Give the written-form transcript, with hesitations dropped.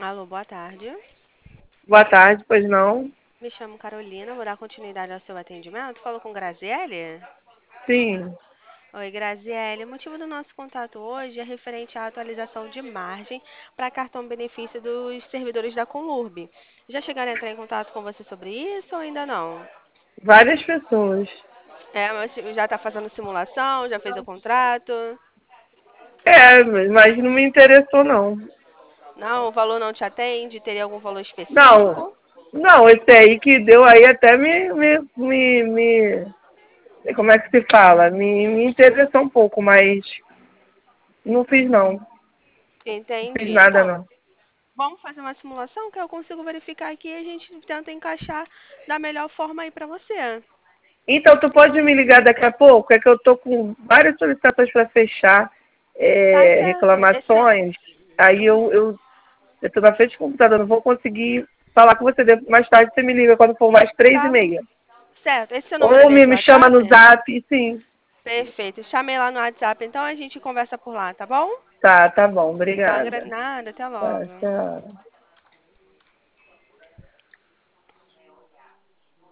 Alô, boa tarde. Boa tarde, pois não? Me chamo Carolina, vou dar continuidade ao seu atendimento. Falo com Graziele? Sim. Oi, Graziele. O motivo do nosso contato hoje é referente à atualização de margem para cartão benefício dos servidores da Conurb. Já chegaram a entrar em contato com você sobre isso ou ainda não? Várias pessoas. É, mas já está fazendo simulação, já fez o contrato? Mas não me interessou, não. Não, o valor não te atende? Teria algum valor Não, específico? não, esse aí que deu aí até como é que se fala? Me interessou um pouco, mas não fiz, não. Não fiz Entendi. nada, Então, não. vamos fazer uma simulação que eu consigo verificar aqui e a gente tenta encaixar da melhor forma aí pra você. Então, tu pode me ligar daqui a pouco? É que eu tô com várias solicitações para fechar, Tá certo. reclamações. Aí eu tô na frente do computador, não vou conseguir falar com você. Mais tarde você me liga quando for mais três e Tá meia. certo. Esse seu número é Ou mesmo me chama WhatsApp? no zap, sim. Perfeito. Chamei lá no WhatsApp, então a gente conversa por lá, tá bom? Tá bom, Então, obrigada. nada, até Tá, logo. tchau.